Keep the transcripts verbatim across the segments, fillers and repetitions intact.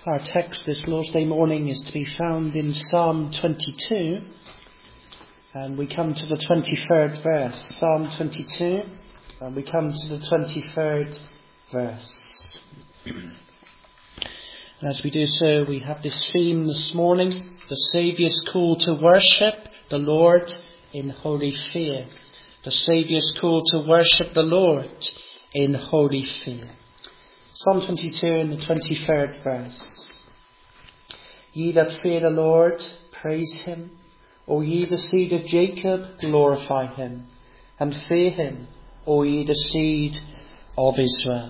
Our text this Lord's Day morning is to be found in Psalm twenty-two, and we come to the twenty-third verse. Psalm twenty-two, and we come to the twenty-third verse. And as we do so, we have this theme this morning, the Saviour's call to worship the Lord in holy fear. The Saviour's call to worship the Lord in holy fear. Psalm twenty-two and the twenty-third verse. Ye that fear the Lord, praise him. O ye the seed of Jacob, glorify him. And fear him, O ye the seed of Israel.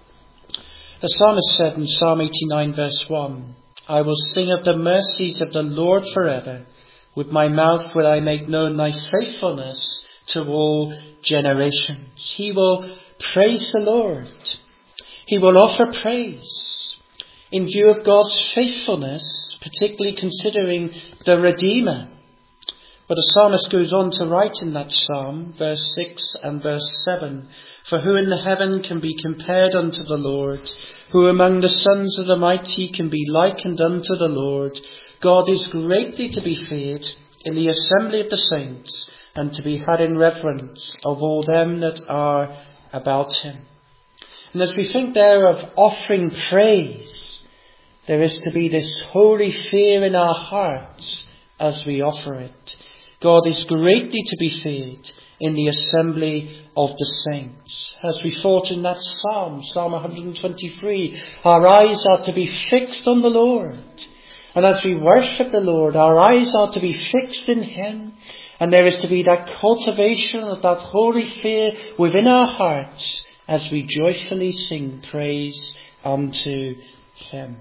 The psalmist said in Psalm eighty-nine verse one, I will sing of the mercies of the Lord forever. With my mouth will I make known thy faithfulness to all generations. He will praise the Lord. He will offer praise in view of God's faithfulness, particularly considering the Redeemer. But the psalmist goes on to write in that psalm, verse six and verse seven, For who in the heaven can be compared unto the Lord? Who among the sons of the mighty can be likened unto the Lord? God is greatly to be feared in the assembly of the saints, and to be had in reverence of all them that are about him. And as we think there of offering praise, there is to be this holy fear in our hearts as we offer it. God is greatly to be feared in the assembly of the saints. As we thought in that psalm, Psalm one twenty-three, our eyes are to be fixed on the Lord. And as we worship the Lord, our eyes are to be fixed in him. And there is to be that cultivation of that holy fear within our hearts as we joyfully sing praise unto him.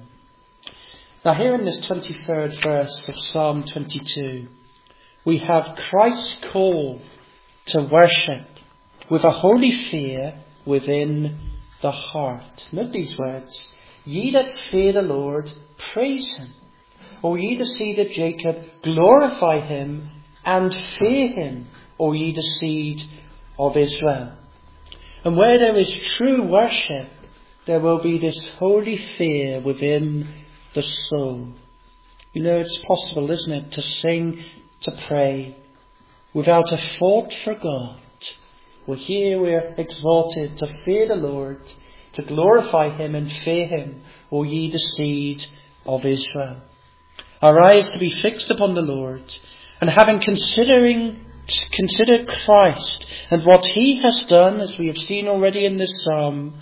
Now here in this twenty-third verse of Psalm twenty-two, we have Christ's call to worship with a holy fear within the heart. Note these words. Ye that fear the Lord, praise him. O ye the seed of Jacob, glorify him and fear him, O ye the seed of Israel. And where there is true worship, there will be this holy fear within the soul. You know, it's possible, isn't it, to sing, to pray, without a thought for God. Well, here we're exhorted to fear the Lord, to glorify him and fear him, O ye the seed of Israel. Our eyes to be fixed upon the Lord, and having considering considered Christ and what he has done, as we have seen already in this psalm,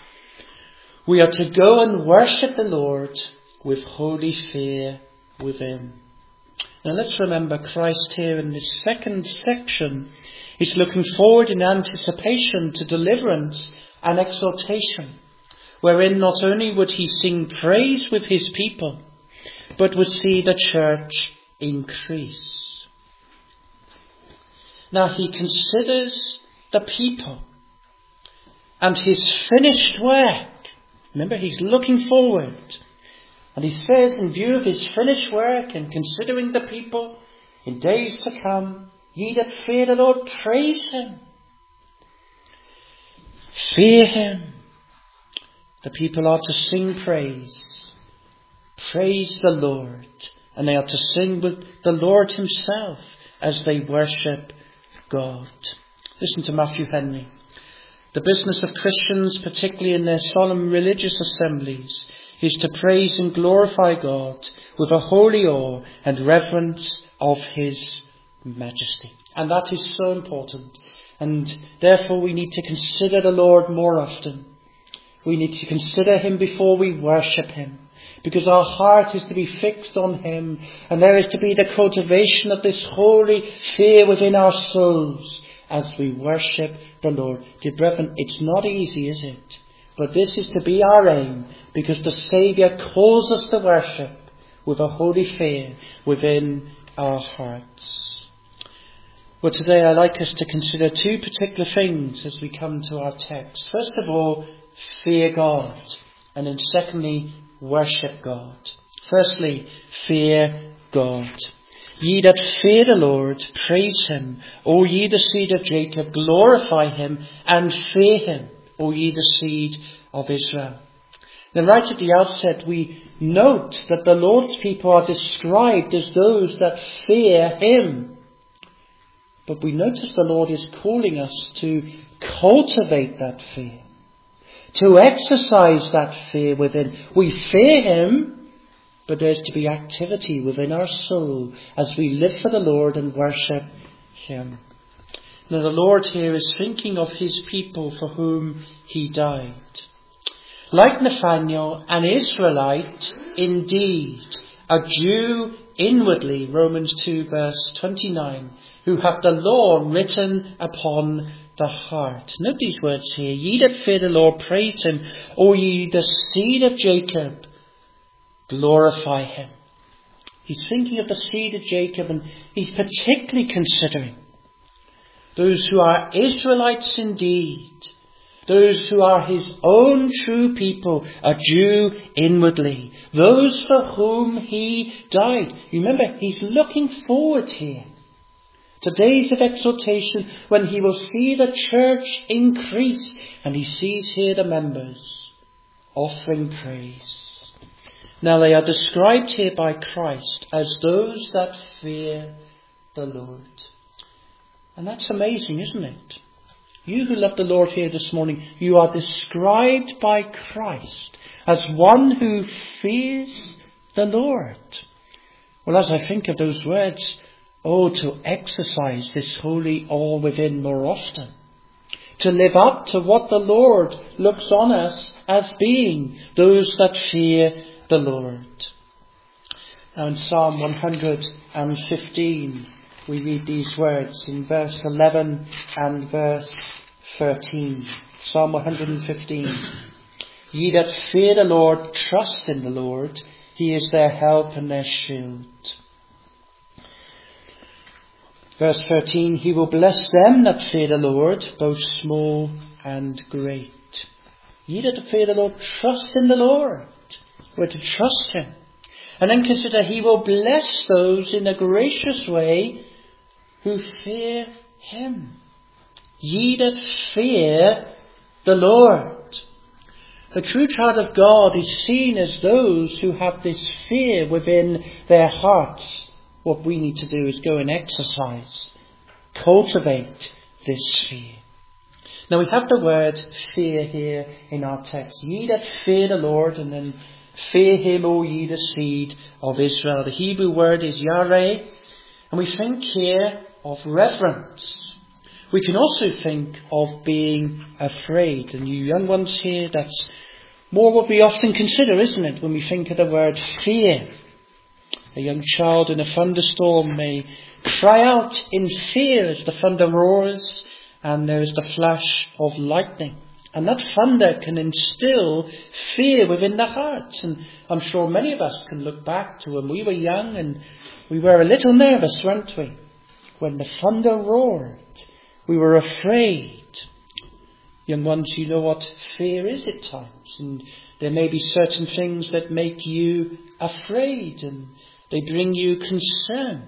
we are to go and worship the Lord with holy fear within. Now let's remember Christ here in this second section is looking forward in anticipation to deliverance and exaltation, wherein not only would he sing praise with his people, but would see the church increase. Now he considers the people and his finished work. Remember, he's looking forward. And he says, in view of his finished work and considering the people in days to come, ye that fear the Lord, praise him. Fear him. The people are to sing praise. Praise the Lord. And they are to sing with the Lord himself as they worship God. Listen to Matthew Henry. The business of Christians, particularly in their solemn religious assemblies, is to praise and glorify God with a holy awe and reverence of his majesty. And that is so important. And therefore we need to consider the Lord more often. We need to consider him before we worship him, because our heart is to be fixed on him, and there is to be the cultivation of this holy fear within our souls as we worship the Lord. Dear brethren, it's not easy, is it? But this is to be our aim, because the Saviour calls us to worship with a holy fear within our hearts. Well, today I'd like us to consider two particular things as we come to our text. First of all, fear God, and then secondly, worship God. Firstly, fear God. Ye that fear the Lord, praise him. O ye the seed of Jacob, glorify him and fear him, O ye the seed of Israel. Then right at the outset we note that the Lord's people are described as those that fear him. But we notice the Lord is calling us to cultivate that fear, to exercise that fear within. We fear him, but there's to be activity within our soul as we live for the Lord and worship him. Now the Lord here is thinking of his people for whom he died. Like Nathanael, an Israelite indeed, a Jew inwardly, Romans two verse twenty-nine, who have the law written upon the heart. Note these words here. Ye that fear the Lord, praise him. O ye the seed of Jacob, glorify him. He's thinking of the seed of Jacob, and he's particularly considering those who are Israelites indeed, those who are his own true people, a Jew inwardly, those for whom he died. Remember, he's looking forward here to days of exaltation when he will see the church increase, and he sees here the members offering praise. Now they are described here by Christ as those that fear the Lord. And that's amazing, isn't it? You who love the Lord here this morning, you are described by Christ as one who fears the Lord. Well, as I think of those words, oh, to exercise this holy awe within more often, to live up to what the Lord looks on us as being, those that fear the Lord. Now in Psalm one hundred fifteen, we read these words in verse eleven and verse thirteen. Psalm one hundred fifteen. Ye that fear the Lord, trust in the Lord. He is their help and their shield. Verse thirteen. He will bless them that fear the Lord, both small and great. Ye that fear the Lord, trust in the Lord. We're to trust him. And then consider, he will bless those in a gracious way who fear him. Ye that fear the Lord. The true child of God is seen as those who have this fear within their hearts. What we need to do is go and exercise, cultivate this fear. Now we have the word fear here in our text. Ye that fear the Lord, and then fear him, O ye the seed of Israel. The Hebrew word is yareh, and we think here of reverence. We can also think of being afraid. And you young ones here, that's more what we often consider, isn't it, when we think of the word fear. A young child in a thunderstorm may cry out in fear as the thunder roars and there is the flash of lightning. And that thunder can instill fear within the heart. And I'm sure many of us can look back to when we were young and we were a little nervous, weren't we? When the thunder roared, we were afraid. Young ones, you know what fear is at times. And there may be certain things that make you afraid and they bring you concern.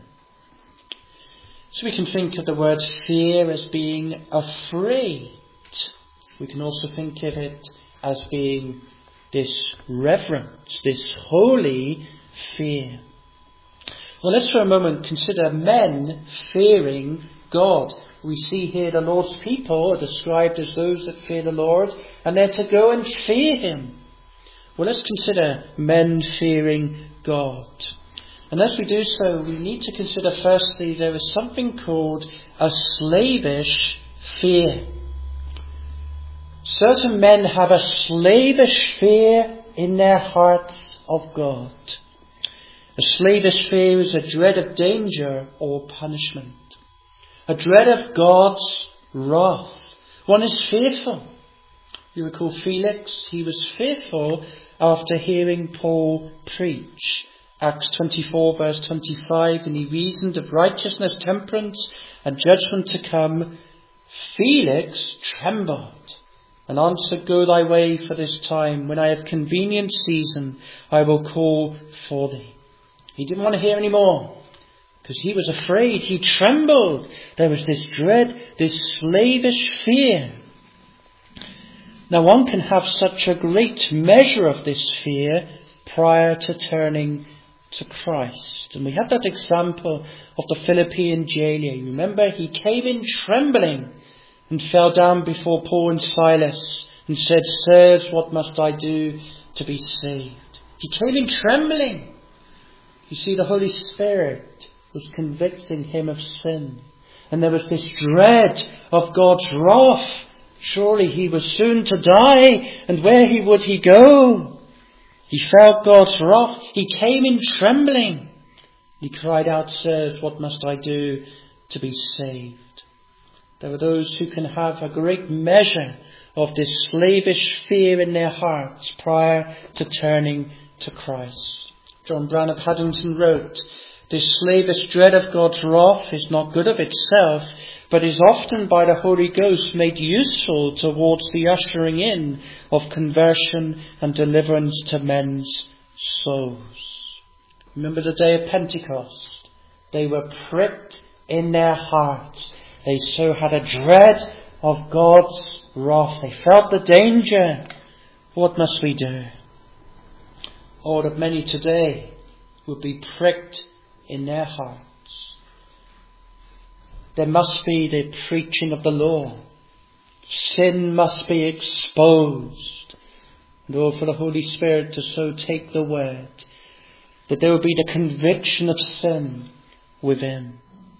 So we can think of the word fear as being afraid. We can also think of it as being this reverence, this holy fear. Well, let's for a moment consider men fearing God. We see here the Lord's people are described as those that fear the Lord, and they're to go and fear him. Well, let's consider men fearing God. And as we do so, we need to consider firstly there is something called a slavish fear. Certain men have a slavish fear in their hearts of God. A slavish fear is a dread of danger or punishment. A dread of God's wrath. One is fearful. You recall Felix, he was fearful after hearing Paul preach. Acts twenty-four verse twenty-five, and he reasoned of righteousness, temperance and judgment to come. Felix trembled and answered, Go thy way for this time. When I have convenient season, I will call for thee. He didn't want to hear any more because he was afraid. He trembled. There was this dread, this slavish fear. Now one can have such a great measure of this fear, prior to turning to Christ. And we had that example of the Philippian jailer. You remember, he came in trembling and fell down before Paul and Silas and said, "Sirs, what must I do to be saved?" He came in trembling. You see, the Holy Spirit was convicting him of sin. And there was this dread of God's wrath. Surely he was soon to die, and where he would he go? He felt God's wrath. He came in trembling. He cried out, "Sirs, what must I do to be saved?" There are those who can have a great measure of this slavish fear in their hearts prior to turning to Christ. John Brown of Haddington wrote, "This slavish dread of God's wrath is not good of itself, but is often by the Holy Ghost made useful towards the ushering in of conversion and deliverance to men's souls." Remember the day of Pentecost. They were pricked in their hearts. They so had a dread of God's wrath. They felt the danger. What must we do? Oh, that many today would be pricked in their hearts. There must be the preaching of the law. Sin must be exposed. And oh, for the Holy Spirit to so take the word, that there will be the conviction of sin within.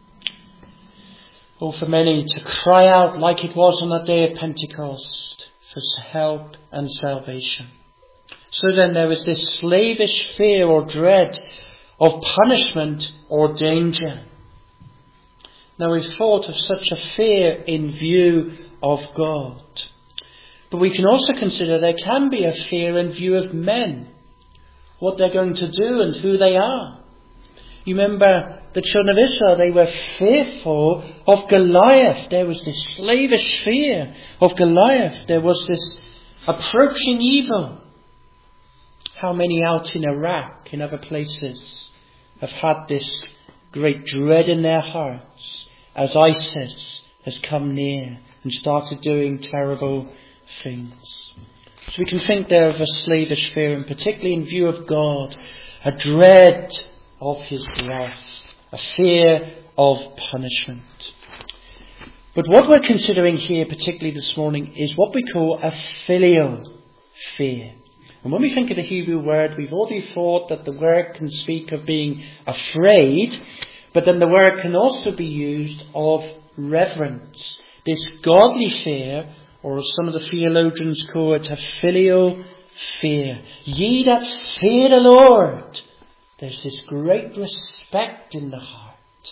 Oh, for many to cry out like it was on the day of Pentecost for help and salvation. So then there is this slavish fear or dread of punishment or danger. Now we've thought of such a fear in view of God. But we can also consider there can be a fear in view of men. What they're going to do and who they are. You remember the children of Israel, they were fearful of Goliath. There was this slavish fear of Goliath. There was this approaching evil. How many out in Iraq, in other places, have had this great dread in their hearts as ISIS has come near and started doing terrible things. So we can think there of a slavish fear, and particularly in view of God, a dread of his wrath, a fear of punishment. But what we're considering here, particularly this morning, is what we call a filial fear. And when we think of the Hebrew word, we've already thought that the word can speak of being afraid, but then the word can also be used of reverence. This godly fear, or as some of the theologians call it, a filial fear. Ye that fear the Lord. There's this great respect in the heart.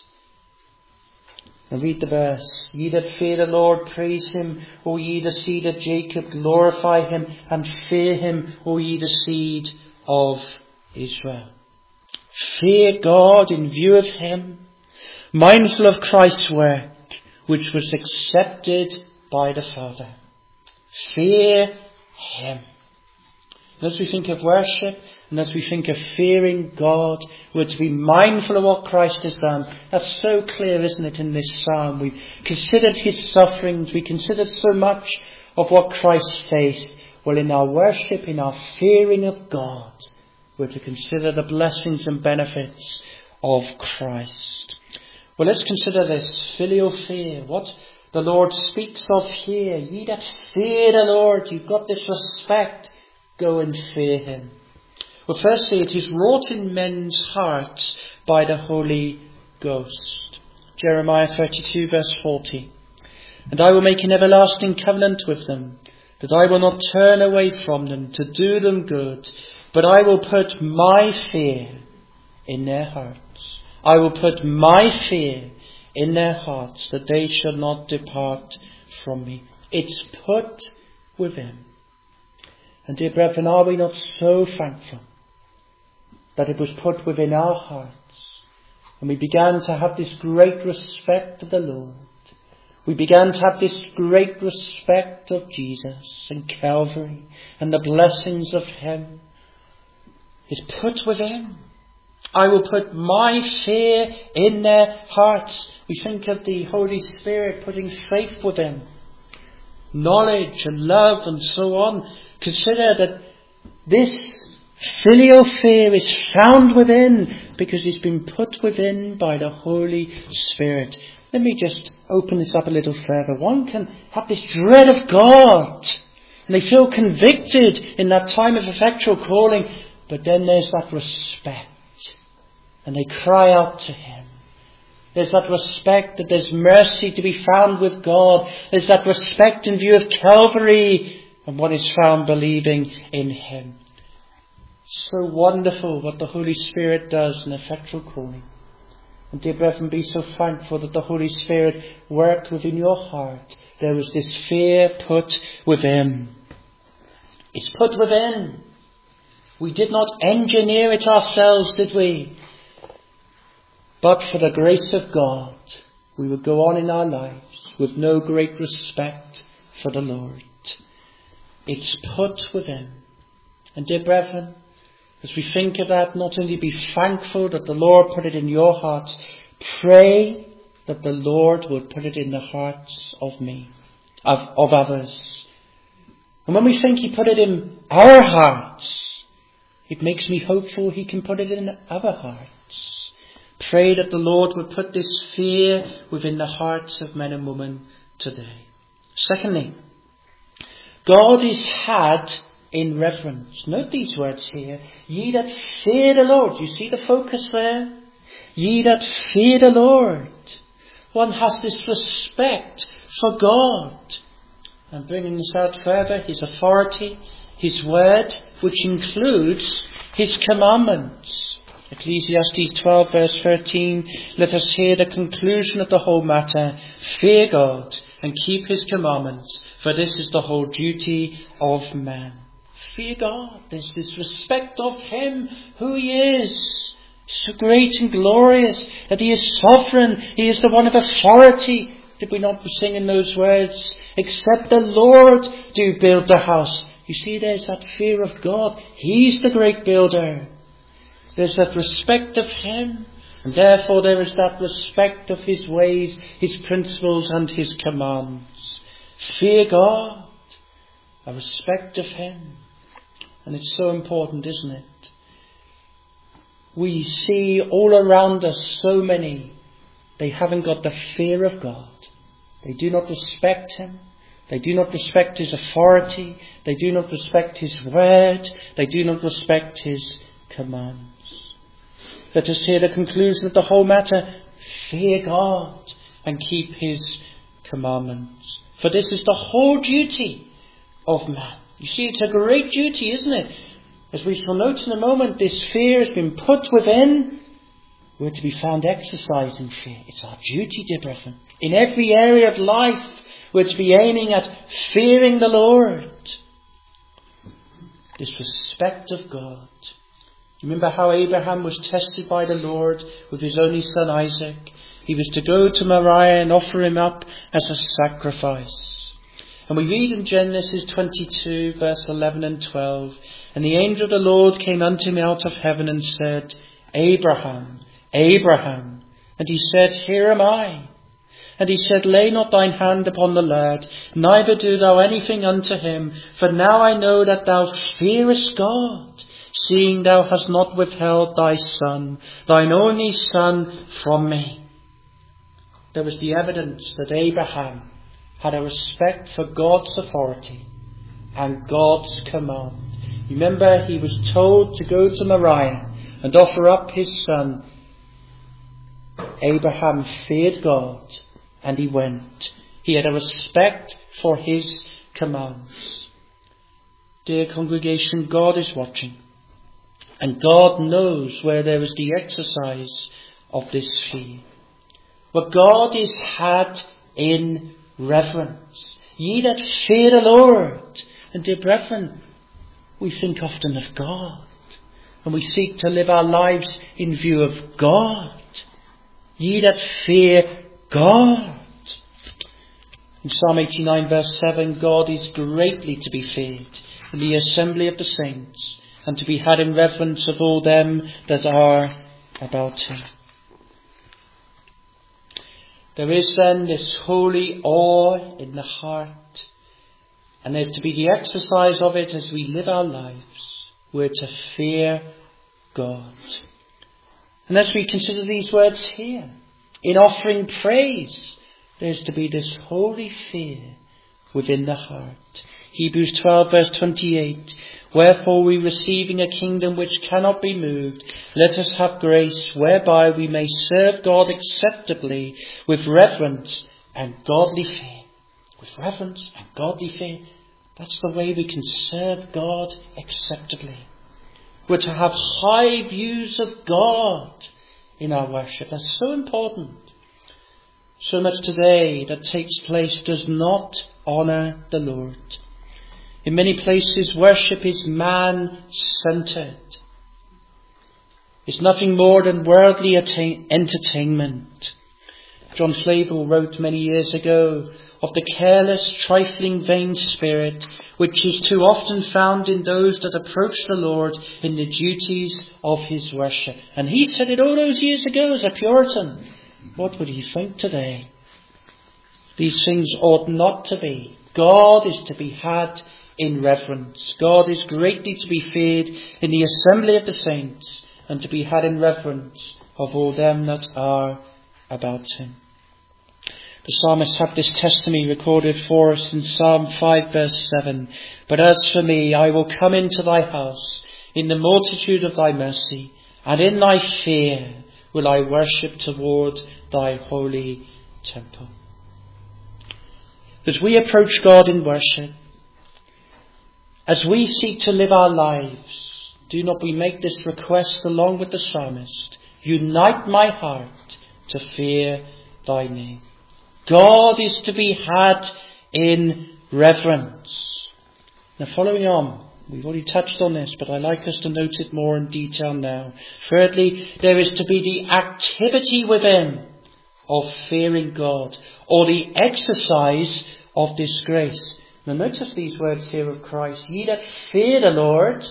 And read the verse. Ye that fear the Lord, praise him. O ye the seed of Jacob, glorify him and fear him, O ye the seed of Israel. Fear God in view of him, mindful of Christ's work, which was accepted by the Father. Fear him. And as we think of worship, and as we think of fearing God, we're to be mindful of what Christ has done. That's so clear, isn't it, in this psalm? We've considered his sufferings. We considered so much of what Christ faced. Well, in our worship, in our fearing of God, we're to consider the blessings and benefits of Christ. Well, let's consider this filial fear. What the Lord speaks of here. Ye that fear the Lord. You've got this respect. Go and fear him. Well, firstly, it is wrought in men's hearts by the Holy Ghost. Jeremiah thirty-two verse forty. And I will make an everlasting covenant with them, that I will not turn away from them to do them good, but I will put my fear in their hearts. I will put my fear in their hearts, that they shall not depart from me. It's put within. And dear brethren, are we not so thankful that it was put within our hearts, and we began to have this great respect of the Lord. We began to have this great respect of Jesus and Calvary and the blessings of him. Is put within. I will put my fear in their hearts. We think of the Holy Spirit putting faith within, knowledge and love and so on. Consider that this Filial fear is found within because it's been put within by the Holy Spirit. Let me just open this up a little further. One can have this dread of God, and they feel convicted in that time of effectual calling, but then there's that respect, and they cry out to Him. There's that respect that there's mercy to be found with God. There's that respect in view of Calvary and what is found believing in Him. So wonderful what the Holy Spirit does in effectual calling. And dear brethren, be so thankful that the Holy Spirit worked within your heart. There was this fear put within. It's put within. We did not engineer it ourselves, did we? But for the grace of God, we would go on in our lives with no great respect for the Lord. It's put within. And dear brethren, as we think of that, not only be thankful that the Lord put it in your hearts, pray that the Lord would put it in the hearts of me, of, of others. And when we think He put it in our hearts, it makes me hopeful He can put it in other hearts. Pray that the Lord would put this fear within the hearts of men and women today. Secondly, God is had in reverence. Note these words here. Ye that fear the Lord. You see the focus there? Ye that fear the Lord. One has this respect for God. And bringing this out further, His authority, His word, which includes His commandments. Ecclesiastes twelve verse thirteen, let us hear the conclusion of the whole matter. Fear God and keep His commandments, for this is the whole duty of man. Fear God. There's this respect of Him, who He is. So great and glorious that He is sovereign. He is the one of authority. Did we not sing in those words? Except the Lord do build the house. You see, there's that fear of God. He's the great builder. There's that respect of Him, and therefore there is that respect of His ways, His principles and His commands. Fear God, a respect of Him. And it's so important, isn't it? We see all around us so many, they haven't got the fear of God. They do not respect Him. They do not respect His authority. They do not respect His word. They do not respect His commands. Let us hear the conclusion of the whole matter. Fear God and keep His commandments. For this is the whole duty of man. You see, it's a great duty, isn't it? As we shall note in a moment, this fear has been put within. We're to be found exercising fear. It's our duty, dear brethren. In every area of life, we're to be aiming at fearing the Lord. This respect of God. Remember how Abraham was tested by the Lord with his only son Isaac. He was to go to Moriah and offer him up as a sacrifice. And we read in Genesis twenty-two verse eleven and twelve, and the angel of the Lord came unto him out of heaven and said, Abraham, Abraham. And he said, Here am I. And he said, Lay not thine hand upon the lad, neither do thou anything unto him, for now I know that thou fearest God, seeing thou hast not withheld thy son, thine only son, from me. There was the evidence that Abraham had a respect for God's authority and God's command. Remember, he was told to go to Moriah and offer up his son. Abraham feared God and he went. He had a respect for His commands. Dear congregation, God is watching. And God knows where there is the exercise of this fear. But God is had in reverence. Ye that fear the Lord. And dear brethren, we think often of God. And we seek to live our lives in view of God. Ye that fear God. In Psalm eighty-nine verse seven, God is greatly to be feared in the assembly of the saints, and to be had in reverence of all them that are about Him. There is then this holy awe in the heart, and there's to be the exercise of it as we live our lives we're to fear God. And as we consider these words here, in offering praise, there's to be this holy fear within the heart. Hebrews twelve verse twenty-eight. Wherefore we, receiving a kingdom which cannot be moved, let us have grace whereby we may serve God acceptably with reverence and godly fear. With reverence and godly fear. That's the way we can serve God acceptably. We're to have high views of God in our worship. That's so important. So much today that takes place does not honour the Lord. In many places, worship is man-centred. It's nothing more than worldly attain- entertainment. John Flavel wrote many years ago of the careless, trifling, vain spirit which is too often found in those that approach the Lord in the duties of his worship. And he said it all those years ago as a Puritan. What would he think today? These things ought not to be. God is to be had in reverence. God is greatly to be feared in the assembly of the saints, and to be had in reverence of all them that are about him. The psalmist had this testimony recorded for us in Psalm five verse seven. But as for me, I will come into thy house in the multitude of thy mercy, and in thy fear will I worship toward thy holy temple. As we approach God in worship, as we seek to live our lives, do not we make this request along with the psalmist: unite my heart to fear thy name. God is to be had in reverence. Now, following on, we've already touched on this, but I'd like us to note it more in detail now. Thirdly, there is to be the activity within of fearing God, or the exercise of this grace. Now notice these words here of Christ: ye that fear the Lord.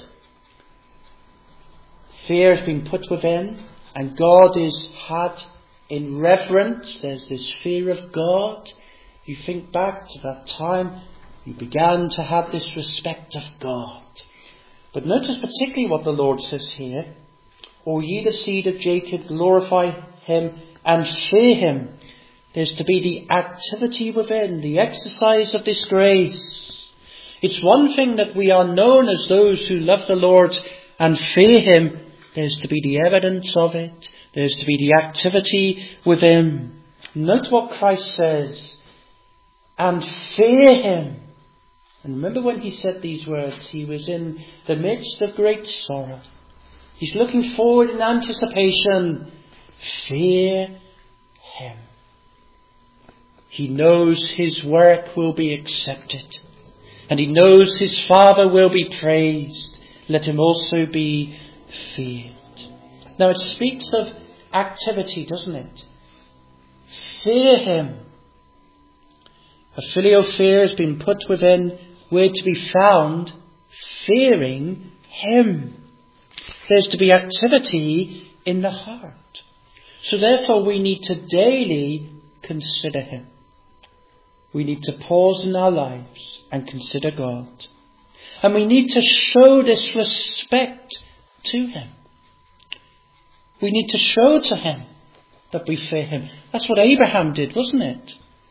Fear has been put within, and God is had in reverence. There's this fear of God. You think back to that time you began to have this respect of God. But notice particularly what the Lord says here: O ye the seed of Jacob, glorify him and fear him. There's to be the activity within, the exercise of this grace. It's one thing that we are known as those who love the Lord and fear him. There's to be the evidence of it. There's to be the activity within. Note what Christ says: and fear him. And remember when he said these words, he was in the midst of great sorrow. He's looking forward in anticipation. Fear him. He knows his work will be accepted, and he knows his Father will be praised. Let him also be feared. Now it speaks of activity, doesn't it? Fear him. A filial fear has been put within. We're to be found fearing him. There's to be activity in the heart. So therefore we need to daily consider him. We need to pause in our lives and consider God. And we need to show this respect to him. We need to show to him that we fear him. That's what Abraham did, wasn't it?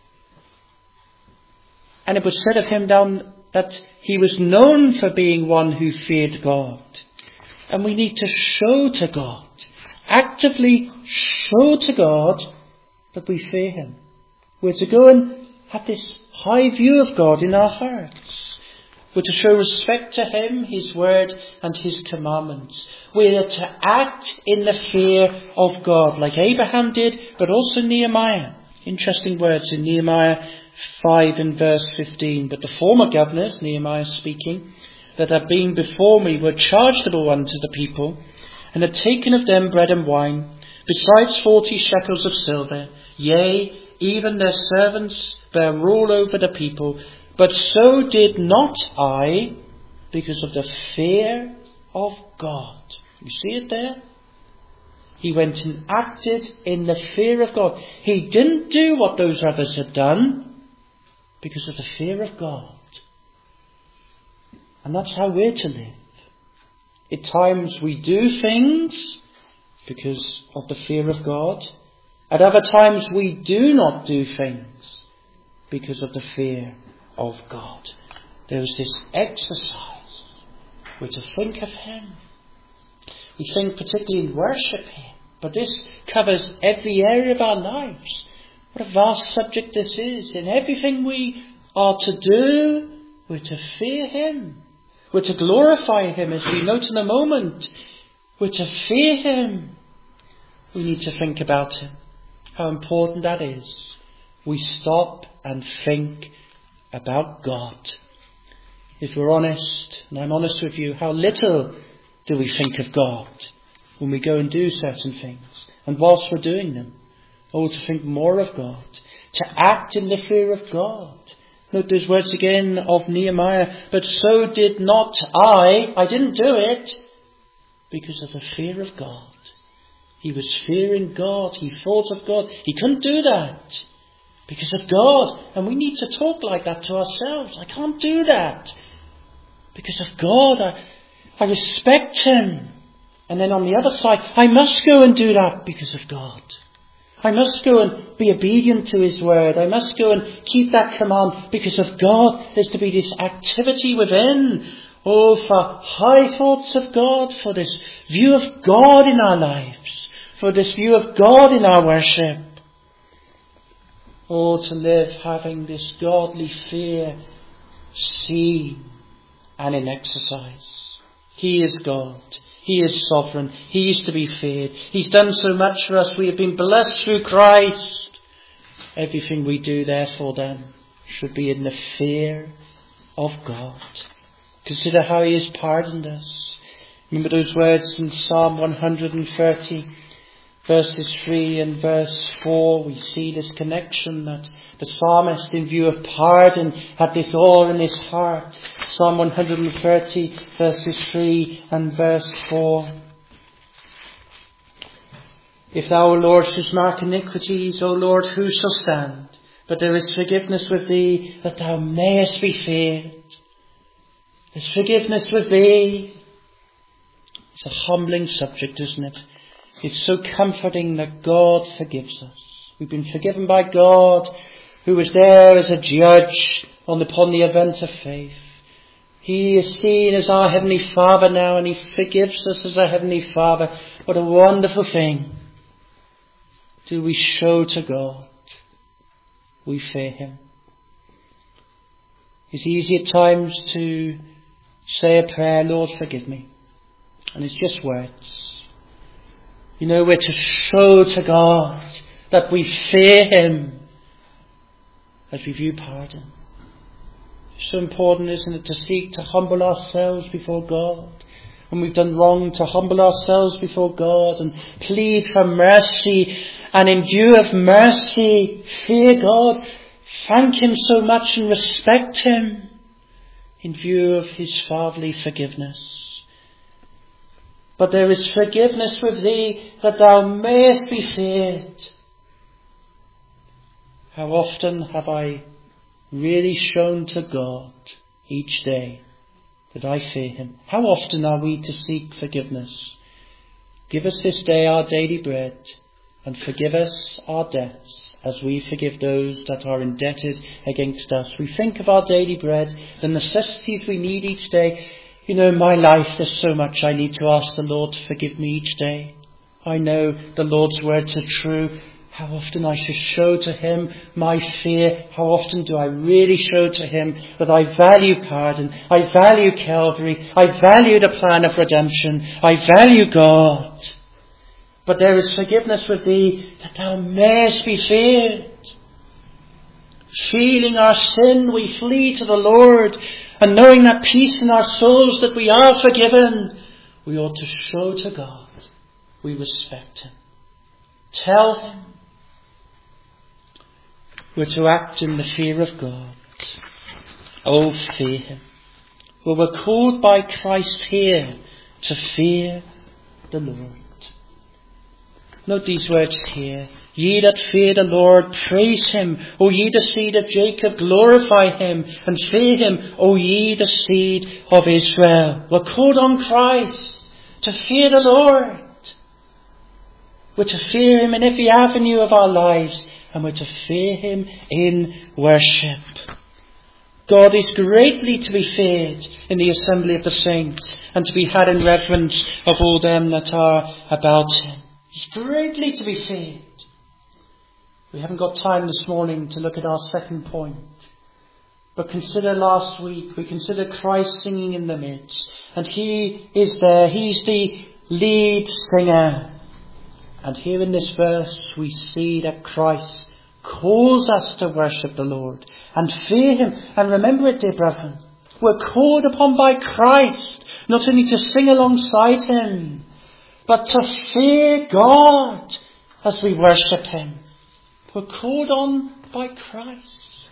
And it was said of him down that he was known for being one who feared God. And we need to show to God, actively show to God that we fear him. We're to go and have this high view of God in our hearts. We're to show respect to him, his word and his commandments. We're to act in the fear of God, like Abraham did, but also Nehemiah. Interesting words in Nehemiah five and verse fifteen. But the former governors, Nehemiah speaking, that had been before me were chargeable unto the people, and had taken of them bread and wine, besides forty shekels of silver. Yea, even their servants bare rule over the people. But so did not I, because of the fear of God. You see it there? He went and acted in the fear of God. He didn't do what those others had done because of the fear of God. And that's how we're to live. At times we do things because of the fear of God. At other times we do not do things because of the fear of God. There's this exercise. We're to think of Him. We think particularly in worship here. But this covers every area of our lives. What a vast subject this is. In everything we are to do, we're to fear Him. We're to glorify Him, as we note in a moment. We're to fear Him. We need to think about Him. How important that is. We stop and think about God. If we're honest, and I'm honest with you, how little do we think of God when we go and do certain things? And whilst we're doing them, oh, to think more of God, to act in the fear of God. Note those words again of Nehemiah. But so did not I. I didn't do it because of the fear of God. He was fearing God. He thought of God. He couldn't do that because of God. And we need to talk like that to ourselves. I can't do that because of God. I, I respect Him. And then on the other side, I must go and do that because of God. I must go and be obedient to His word. I must go and keep that command because of God. There's to be this activity within. Oh, for high thoughts of God, for this view of God in our lives, for this view of God in our worship. Oh, to live having this godly fear seen and in exercise. He is God. He is sovereign. He is to be feared. He's done so much for us. We have been blessed through Christ. Everything we do, therefore, then, should be in the fear of God. Consider how He has pardoned us. Remember those words in Psalm one hundred thirty, verses three and verse four. We see this connection that the psalmist, in view of pardon, had this all in his heart. Psalm one hundred thirty, verses three and verse four. If thou, O Lord, shouldst mark iniquities, O Lord, who shall stand? But there is forgiveness with Thee, that Thou mayest be feared. There's forgiveness with Thee. It's a humbling subject, isn't it? It's so comforting that God forgives us. We've been forgiven by God, who was there as a judge on the, upon the event of faith. He is seen as our Heavenly Father now, and He forgives us as our Heavenly Father. What a wonderful thing. Do we show to God? We fear Him. It's easy at times to say a prayer, Lord, forgive me. And it's just words. You know, we're to show to God that we fear Him as we view pardon. It's so important, isn't it, to seek to humble ourselves before God. When we've done wrong, to humble ourselves before God and plead for mercy. And in view of mercy, fear God. Thank Him so much and respect Him in view of His fatherly forgiveness. But there is forgiveness with Thee, that Thou mayest be feared. How often have I really shown to God each day that I fear Him? How often are we to seek forgiveness? Give us this day our daily bread, and forgive us our debts as we forgive those that are indebted against us. We think of our daily bread, the necessities we need each day. You know, in my life there's so much I need to ask the Lord to forgive me each day. I know the Lord's words are true. How often I should show to Him my fear. How often do I really show to Him that I value pardon. I value Calvary. I value the plan of redemption. I value God. But there is forgiveness with Thee, that Thou mayest be feared. Feeling our sin, we flee to the Lord. And knowing that peace in our souls, that we are forgiven, we ought to show to God we respect Him. Tell Him. We're to act in the fear of God. Oh, fear Him. Well, we're called by Christ here to fear the Lord. Note these words here. Ye that fear the Lord, praise Him. O ye the seed of Jacob, glorify Him and fear Him. O ye the seed of Israel. We're called on Christ. to fear the Lord. We're to fear Him in every avenue of our lives, and we're to fear Him in worship. God is greatly to be feared in the assembly of the saints, and to be had in reverence of all them that are about Him. He's greatly to be feared. We haven't got time this morning to look at our second point. But consider last week, we considered Christ singing in the midst. And He is there. He's the lead singer. And here in this verse we see that Christ calls us to worship the Lord and fear Him. And remember it, dear brethren, we're called upon by Christ not only to sing alongside Him, but to fear God as we worship Him. We're called on by Christ.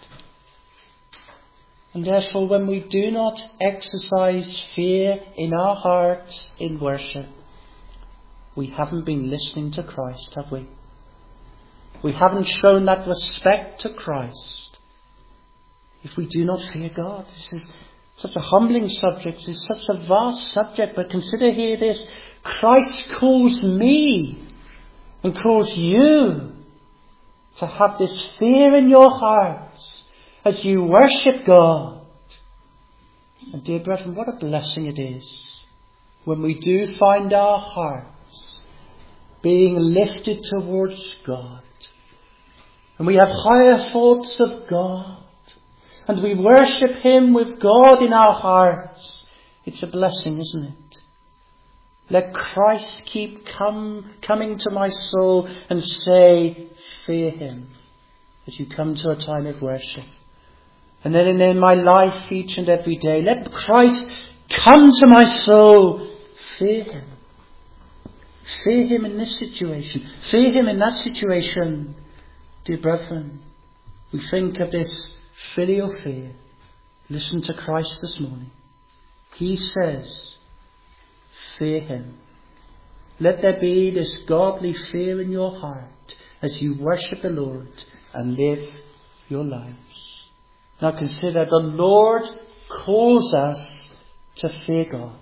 And therefore, when we do not exercise fear in our hearts in worship, we haven't been listening to Christ, have we? We haven't shown that respect to Christ. If we do not fear God, this is such a humbling subject, it's such a vast subject, but consider here this: Christ calls me and calls you to have this fear in your hearts as you worship God. And dear brethren, what a blessing it is when we do find our hearts being lifted towards God, and we have higher thoughts of God, and we worship Him with God in our hearts. It's a blessing, isn't it? Let Christ keep come, coming to my soul and say, fear Him, as you come to a time of worship. And then in my life each and every day, let Christ come to my soul. Fear Him. Fear Him in this situation. Fear Him in that situation. Dear brethren, we think of this filial fear. Listen to Christ this morning. He says, fear Him. Let there be this godly fear in your heart as you worship the Lord and live your lives. Now consider, the Lord calls us to fear God.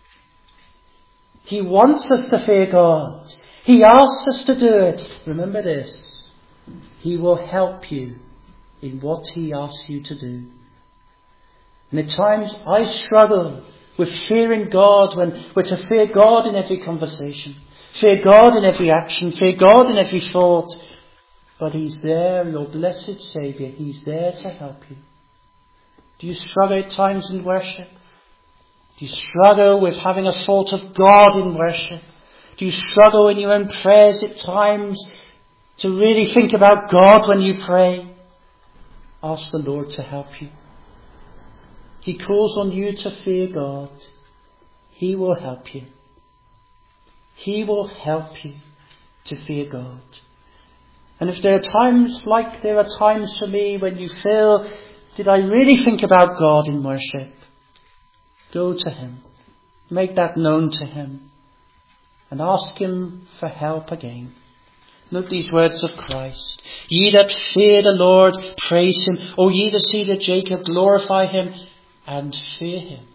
He wants us to fear God. He asks us to do it. Remember this: He will help you in what He asks you to do. And at times I struggle with fearing God, when we're to fear God in every conversation, fear God in every action, fear God in every thought. But He's there, your blessed Saviour. He's there to help you. Do you struggle at times in worship? Do you struggle with having a thought of God in worship? Do you struggle in your own prayers at times to really think about God when you pray? Ask the Lord to help you. He calls on you to fear God. He will help you. He will help you to fear God. And if there are times like there are times for me when you feel, did I really think about God in worship? Go to Him. Make that known to Him. And ask Him for help again. Note these words of Christ. Ye that fear the Lord, praise Him. O ye that seed of Jacob, glorify Him and fear Him.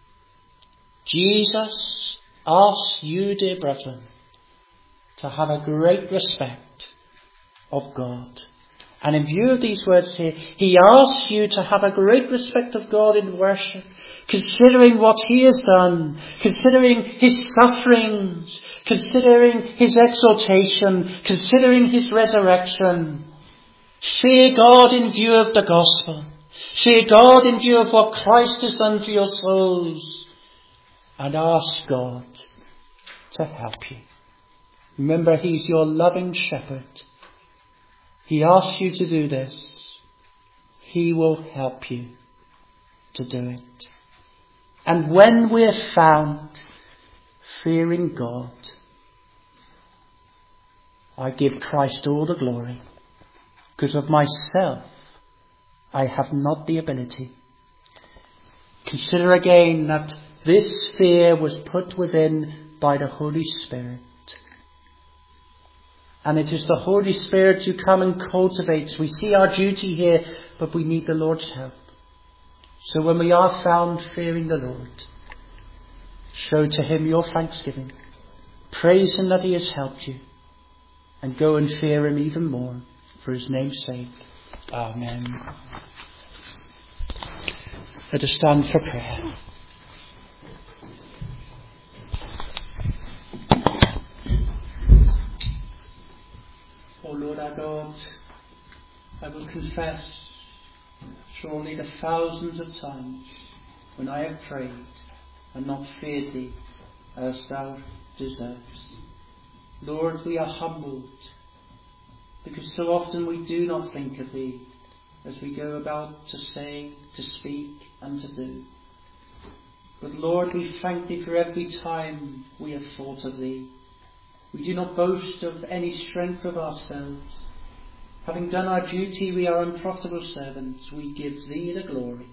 Jesus asks you, dear brethren, to have a great respect of God. And in view of these words here, He asks you to have a great respect of God in worship, considering what He has done, considering His sufferings, considering His exaltation, considering His resurrection. Fear God in view of the gospel. Fear God in view of what Christ has done for your souls. And ask God to help you. Remember, He's your loving shepherd. He asks you to do this. He will help you to do it. And when we're found fearing God, I give Christ all the glory, because of myself I have not the ability. Consider again that this fear was put within by the Holy Spirit. And it is the Holy Spirit who come and cultivates. We see our duty here, but we need the Lord's help. So when we are found fearing the Lord, Show to him your thanksgiving. Praise him that he has helped you. And go and fear him even more for his name's sake. Amen. Let us stand for prayer. O Lord our God, I will confess surely the thousands of times when I have prayed and not feared thee as thou deserves. Lord, we are humbled because so often we do not think of thee as we go about to say, to speak and to do. But Lord, we thank thee for every time we have thought of thee. We do not boast of any strength of ourselves. Having done our duty, we are unprofitable servants. We give thee the glory.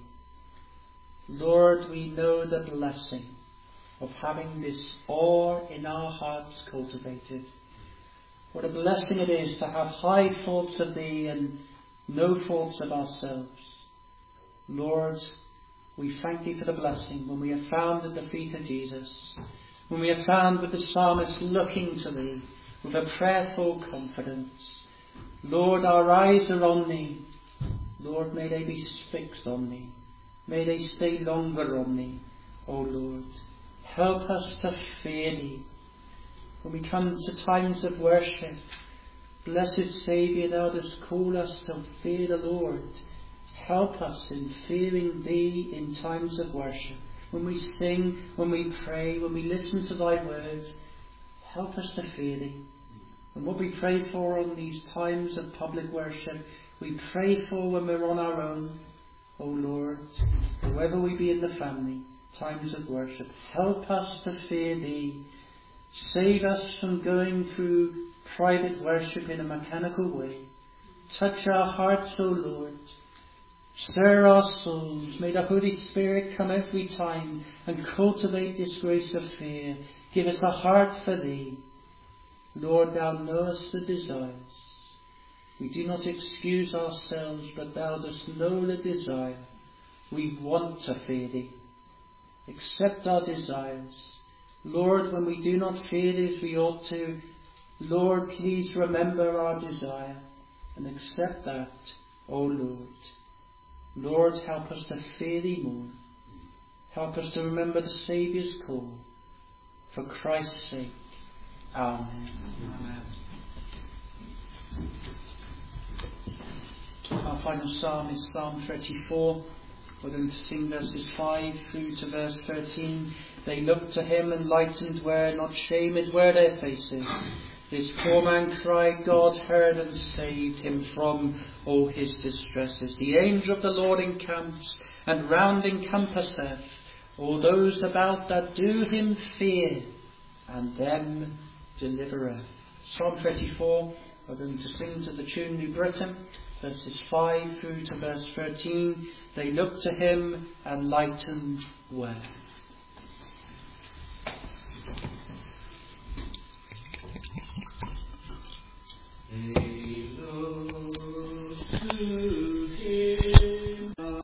Lord, we know the blessing of having this awe in our hearts cultivated. What a blessing it is to have high thoughts of thee and no thoughts of ourselves. Lord, we thank thee for the blessing when we are found at the feet of Jesus, when we are found with the psalmist looking to thee with a prayerful confidence. Lord, our eyes are on thee. Lord, may they be fixed on thee. May they stay longer on thee, O Lord. Help us to fear thee. When we come to times of worship, blessed Saviour, thou dost call us to fear the Lord. Help us in fearing thee in times of worship. When we sing, when we pray, when we listen to thy words, help us to fear thee. And what we pray for on these times of public worship, we pray for when we're on our own. O Lord, wherever we be in the family, times of worship, help us to fear thee. Save us from going through private worship in a mechanical way. Touch our hearts, O Lord. Stir our souls. May the Holy Spirit come every time and cultivate this grace of fear. Give us a heart for thee. Lord, thou knowest the desires. We do not excuse ourselves, but thou dost know the desire. We want to fear thee. Accept our desires. Lord, when we do not fear thee as we ought to, Lord, please remember our desire and accept that, O Lord. Lord, help us to fear thee more. Help us to remember the Saviour's call. For Christ's sake. Amen. Amen. Our final psalm is Psalm thirty-four. We're going to sing verses five through to verse thirteen. They looked to him and lightened were, not shamed were their faces. This poor man cried, God heard and saved him from all his distresses. The angel of the Lord encamps and round encompasseth all those about that do him fear, and them delivereth. Psalm thirty-four, we're going to sing to the tune New Britain, verses five through to verse thirteen. They looked to him and lightened were. They looked to